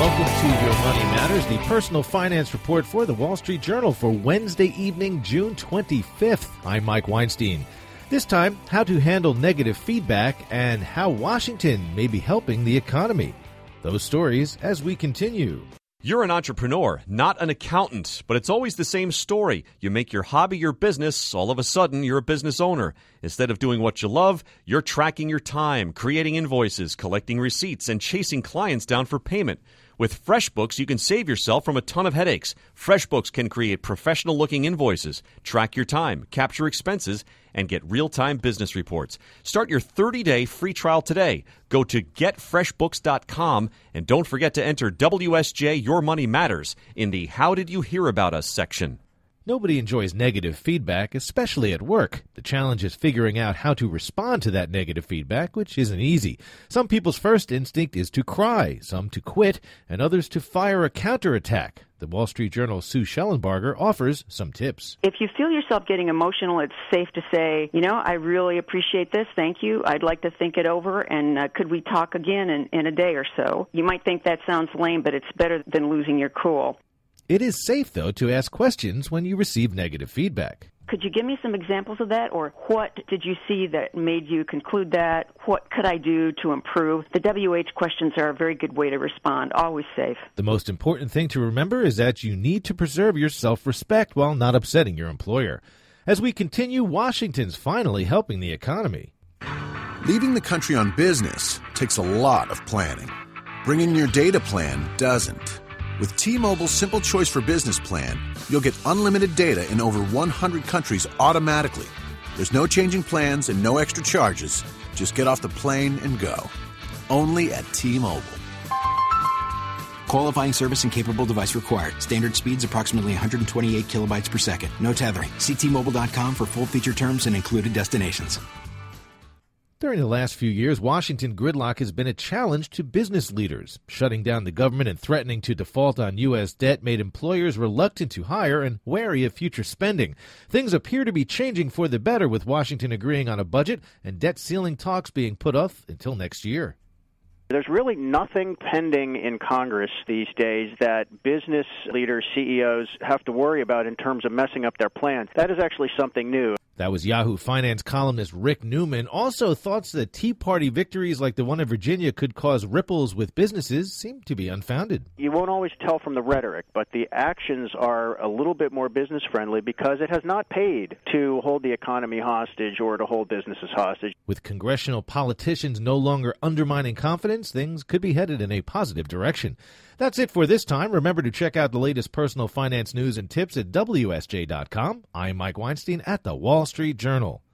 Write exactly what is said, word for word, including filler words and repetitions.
welcome to Your Money Matters, the personal finance report for the Wall Street Journal for Wednesday evening, June twenty-fifth. I'm Mike Weinstein. This time, how to handle negative feedback and how Washington may be helping the economy. Those stories as we continue. You're an entrepreneur, not an accountant, but it's always the same story. You make your hobby your business, all of a sudden you're a business owner. Instead of doing what you love, you're tracking your time, creating invoices, collecting receipts, and chasing clients down for payment. With FreshBooks, you can save yourself from a ton of headaches. FreshBooks can create professional-looking invoices, track your time, capture expenses, and get real-time business reports. Start your thirty-day free trial today. Go to get fresh books dot com and don't forget to enter W S J Your Money Matters in the How Did You Hear About Us section. Nobody enjoys negative feedback, especially at work. The challenge is figuring out how to respond to that negative feedback, which isn't easy. Some people's first instinct is to cry, some to quit, and others to fire a counterattack. The Wall Street Journal's Sue Schellenbarger offers some tips. If you feel yourself getting emotional, it's safe to say, you know, I really appreciate this. Thank you. I'd like to think it over, and uh, could we talk again in, in a day or so? You might think that sounds lame, but it's better than losing your cool. It is safe, though, to ask questions when you receive negative feedback. Could you give me some examples of that, or what did you see that made you conclude that? What could I do to improve? The W H questions are a very good way to respond, always safe. The most important thing to remember is that you need to preserve your self-respect while not upsetting your employer. As we continue, Washington's finally helping the economy. Leaving the country on business takes a lot of planning. Bringing your data plan doesn't. With T-Mobile's Simple Choice for Business plan, you'll get unlimited data in over one hundred countries automatically. There's no changing plans and no extra charges. Just get off the plane and go. Only at T-Mobile. Qualifying service and capable device required. Standard speeds approximately one hundred twenty-eight kilobytes per second. No tethering. See T Mobile dot com for full feature terms and included destinations. During the last few years, Washington gridlock has been a challenge to business leaders. Shutting down the government and threatening to default on U S debt made employers reluctant to hire and wary of future spending. Things appear to be changing for the better, with Washington agreeing on a budget and debt ceiling talks being put off until next year. There's really nothing pending in Congress these days that business leaders, C E Os, have to worry about in terms of messing up their plans. That is actually something new. That was Yahoo Finance columnist Rick Newman. Also, thoughts that Tea Party victories like the one in Virginia could cause ripples with businesses seem to be unfounded. You won't always tell from the rhetoric, but the actions are a little bit more business-friendly because it has not paid to hold the economy hostage or to hold businesses hostage. With congressional politicians no longer undermining confidence, things could be headed in a positive direction. That's it for this time. Remember to check out the latest personal finance news and tips at W S J dot com. I'm Mike Weinstein at the Wall Street Journal.